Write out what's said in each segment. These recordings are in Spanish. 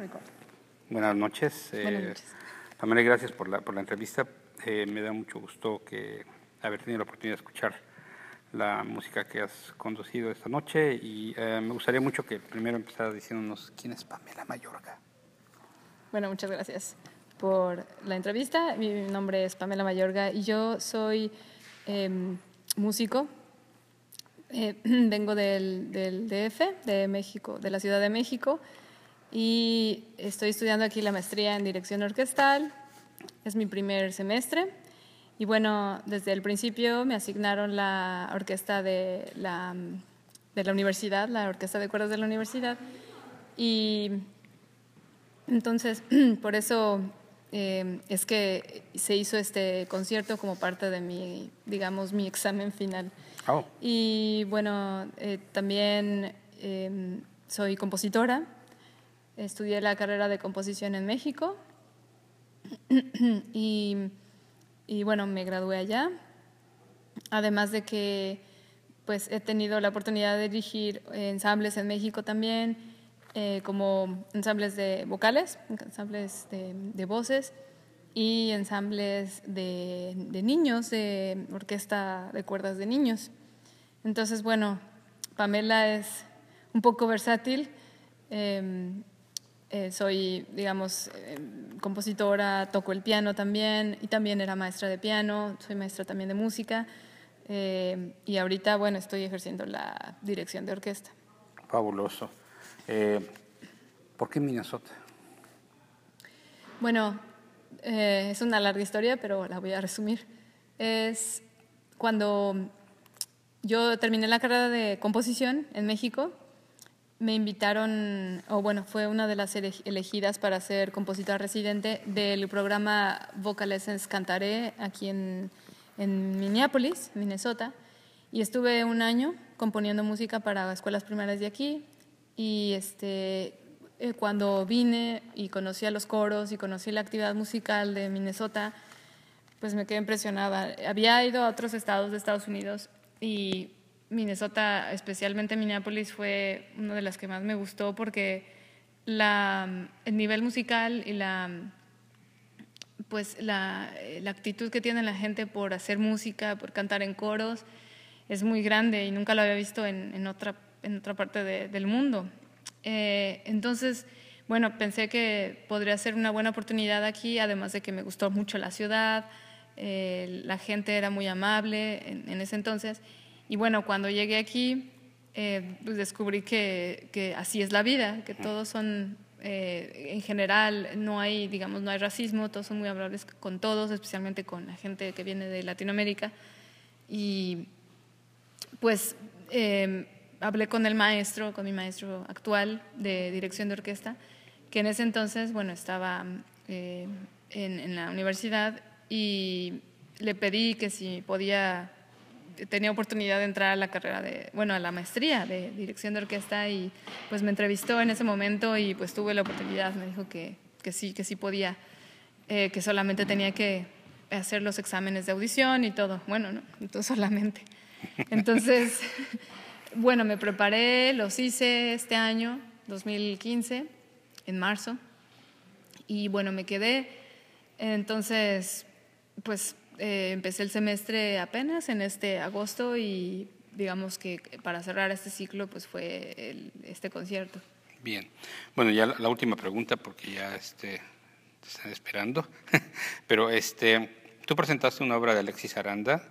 record. Buenas noches. Buenas noches. Pamela, gracias por la entrevista. Me da mucho gusto haber tenido la oportunidad de escuchar la música que has conducido esta noche y me gustaría mucho que primero empezaras diciéndonos quién es Pamela Mayorga. Bueno, muchas gracias por la entrevista. Mi nombre es Pamela Mayorga y yo soy músico. Vengo del DF, de México, de la Ciudad de México, y estoy estudiando aquí la maestría en dirección orquestal. Es mi primer semestre y bueno, desde el principio me asignaron la orquesta de la universidad, la orquesta de cuerdas de la universidad, y entonces por eso es que se hizo este concierto como parte de mi examen final. Oh. Y bueno, también soy compositora. Estudié la carrera de composición en México y bueno, me gradué allá. Además de que pues he tenido la oportunidad de dirigir ensambles en México también, como ensambles de vocales, ensambles de voces y ensambles de niños, de orquesta de cuerdas de niños. Entonces, bueno, Pamela es un poco versátil. Soy, compositora, toco el piano también y también era maestra de piano, soy maestra también de música y ahorita, bueno, estoy ejerciendo la dirección de orquesta. Fabuloso. ¿Por qué Minnesota? Bueno, es una larga historia, pero la voy a resumir. Es cuando yo terminé la carrera de composición en México, me invitaron, fue una de las elegidas para ser compositora residente del programa Vocal Essence Cantaré aquí en Minneapolis, Minnesota, y estuve un año componiendo música para escuelas primarias de aquí y cuando vine y conocí a los coros y conocí la actividad musical de Minnesota, pues me quedé impresionada. Había ido a otros estados de Estados Unidos y Minnesota, especialmente Minneapolis, fue una de las que más me gustó porque el nivel musical y la actitud que tiene la gente por hacer música, por cantar en coros, es muy grande y nunca lo había visto en otra parte del mundo. Entonces, bueno, pensé que podría ser una buena oportunidad aquí, además de que me gustó mucho la ciudad, la gente era muy amable en ese entonces. Y bueno, cuando llegué aquí, pues descubrí que así es la vida, que todos son, en general, no hay racismo, todos son muy amables con todos, especialmente con la gente que viene de Latinoamérica. Y pues hablé con mi maestro actual de dirección de orquesta, que en ese entonces, bueno, estaba en la universidad y le pedí que si tenía oportunidad de entrar a la carrera a la maestría de dirección de orquesta y pues me entrevistó en ese momento y pues tuve la oportunidad, me dijo que sí podía, que solamente tenía que hacer los exámenes de audición y todo, bueno, no solamente. Entonces, bueno, me preparé, los hice este año, 2015, en marzo, y bueno, me quedé, entonces, pues empecé el semestre apenas en agosto y digamos que para cerrar este ciclo pues fue este concierto. Bien, bueno, ya la última pregunta porque ya te están esperando, pero tú presentaste una obra de Alexis Aranda,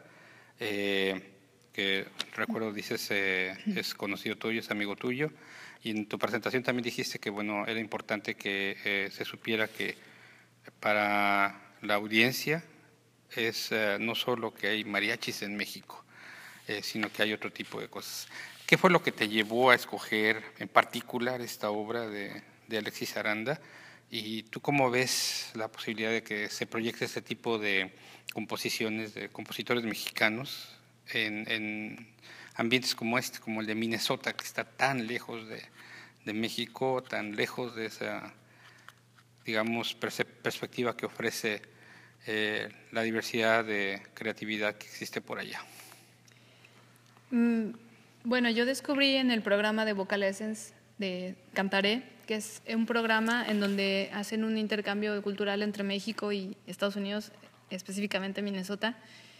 que recuerdo dices es conocido tuyo, es amigo tuyo, y en tu presentación también dijiste que bueno, era importante que se supiera que para la audiencia es no solo que hay mariachis en México, sino que hay otro tipo de cosas. ¿Qué fue lo que te llevó a escoger en particular esta obra de Alexis Aranda? ¿Y tú cómo ves la posibilidad de que se proyecte este tipo de composiciones de compositores mexicanos en ambientes como como el de Minnesota, que está tan lejos de México, tan lejos de esa, digamos, perspectiva que ofrece la diversidad de creatividad que existe por allá? Bueno, yo descubrí en el programa de Vocal Essence de Cantaré, que es un programa en donde hacen un intercambio cultural entre México y Estados Unidos, específicamente Minnesota.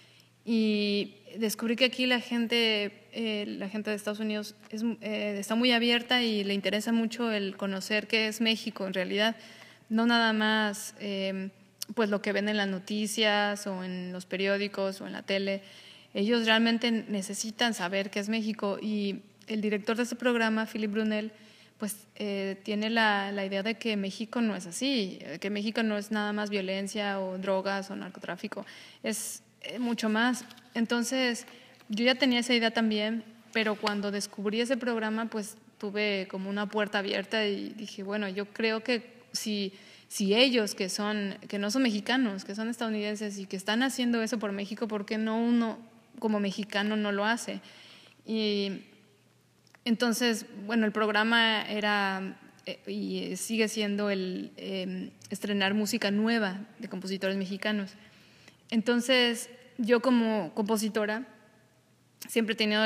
Y descubrí que aquí la gente de Estados Unidos está muy abierta y le interesa mucho el conocer qué es México en realidad, no nada más pues lo que ven en las noticias o en los periódicos o en la tele. Ellos realmente necesitan saber qué es México, y el director de este programa, Philip Brunel, pues tiene la idea de que México no es así, que México no es nada más violencia o drogas o narcotráfico, es mucho más. Entonces, yo ya tenía esa idea también, pero cuando descubrí ese programa, pues tuve como una puerta abierta y dije, bueno, yo creo que si ellos que no son mexicanos, que son estadounidenses y que están haciendo eso por México, ¿por qué no uno como mexicano no lo hace? Y entonces, bueno, el programa era y sigue siendo el estrenar música nueva de compositores mexicanos. Entonces, yo como compositora siempre he tenido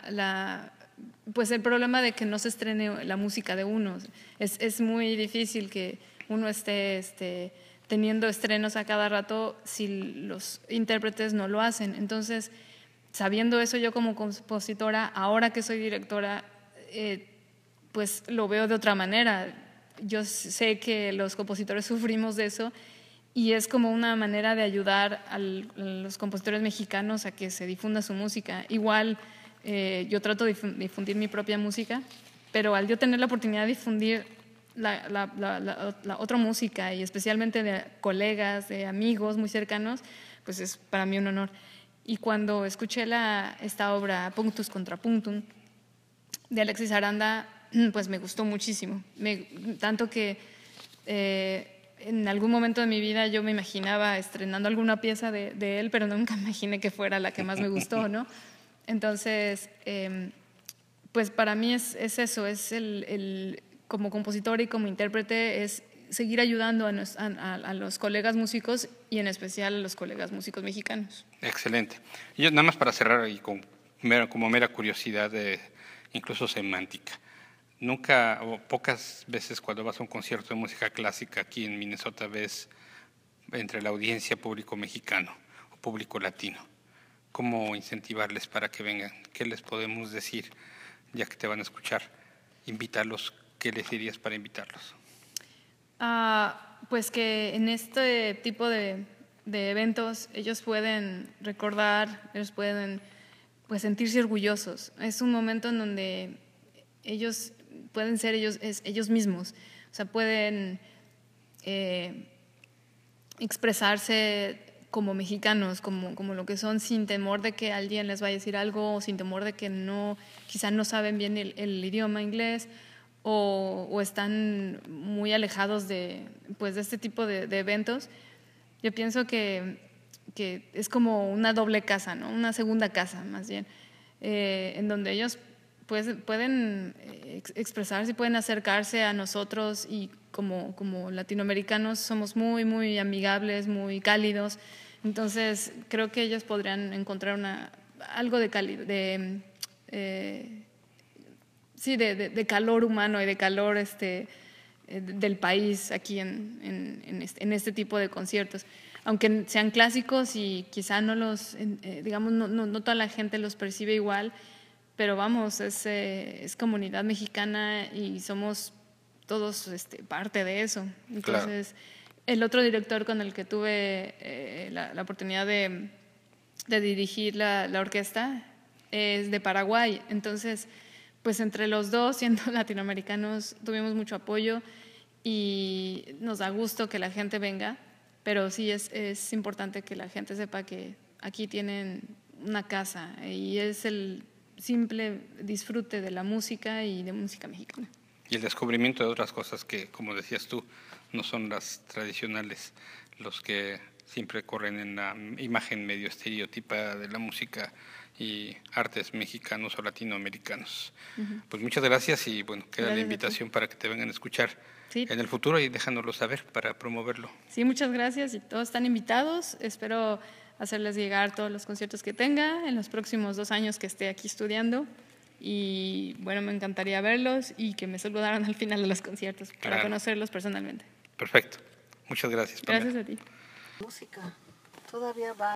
pues el problema de que no se estrene la música de uno. Es muy difícil que uno esté teniendo estrenos a cada rato si los intérpretes no lo hacen. Entonces, sabiendo eso yo como compositora, ahora que soy directora, pues lo veo de otra manera. Yo sé que los compositores sufrimos de eso, y es como una manera de ayudar a los compositores mexicanos a que se difunda su música. Igual yo trato de difundir mi propia música, pero al yo tener la oportunidad de difundir la otra música, y especialmente de colegas, de amigos muy cercanos, pues es para mí un honor. Y cuando escuché esta obra Punctus contra Punctum de Alexis Aranda, pues me gustó muchísimo, tanto que en algún momento de mi vida yo me imaginaba estrenando alguna pieza de él, pero nunca imaginé que fuera la que más me gustó, ¿no? Entonces, pues para mí es eso, es como compositor y como intérprete, es seguir ayudando a los colegas músicos, y en especial a los colegas músicos mexicanos. Excelente. Y yo nada más para cerrar, y como mera curiosidad, incluso semántica. Nunca o pocas veces cuando vas a un concierto de música clásica aquí en Minnesota ves entre la audiencia público mexicano o público latino. ¿Cómo incentivarles para que vengan? ¿Qué les podemos decir ya que te van a escuchar? Invitarlos. ¿Qué les dirías para invitarlos? Pues que en este tipo de eventos ellos pueden recordar, ellos pueden pues sentirse orgullosos. Es un momento en donde ellos pueden ser ellos mismos, o sea, pueden expresarse como mexicanos, como lo que son, sin temor de que alguien les vaya a decir algo, o sin temor de que quizá no saben bien el idioma inglés, o están muy alejados de este tipo de eventos. Yo pienso que es como una doble casa, ¿no? Una segunda casa, más bien, en donde ellos pueden expresarse y pueden acercarse a nosotros, y como latinoamericanos somos muy, muy amigables, muy cálidos. Entonces creo que ellos podrían encontrar algo de cálido, de calor humano y de calor del país aquí en este tipo de conciertos. Aunque sean clásicos y quizá no toda la gente los percibe igual, pero vamos, es comunidad mexicana y somos todos parte de eso. Entonces, claro. El otro director con el que tuve la oportunidad de dirigir la orquesta es de Paraguay. Entonces, pues entre los dos, siendo latinoamericanos, tuvimos mucho apoyo y nos da gusto que la gente venga, pero sí es importante que la gente sepa que aquí tienen una casa y es el simple disfrute de la música y de música mexicana. Y el descubrimiento de otras cosas que, como decías tú, no son las tradicionales, los que siempre corren en la imagen medio estereotipada de la música y artes mexicanos o latinoamericanos. Uh-huh. Pues muchas gracias, y bueno, queda gracias la invitación para que te vengan a escuchar en el futuro y dejándolo saber para promoverlo. Sí, muchas gracias, y todos están invitados. Espero hacerles llegar todos los conciertos que tenga en los próximos 2 años que esté aquí estudiando, y bueno, me encantaría verlos y que me saludaran al final de los conciertos para conocerlos personalmente. Perfecto. Muchas gracias, Pamela. Gracias a ti. Música todavía va.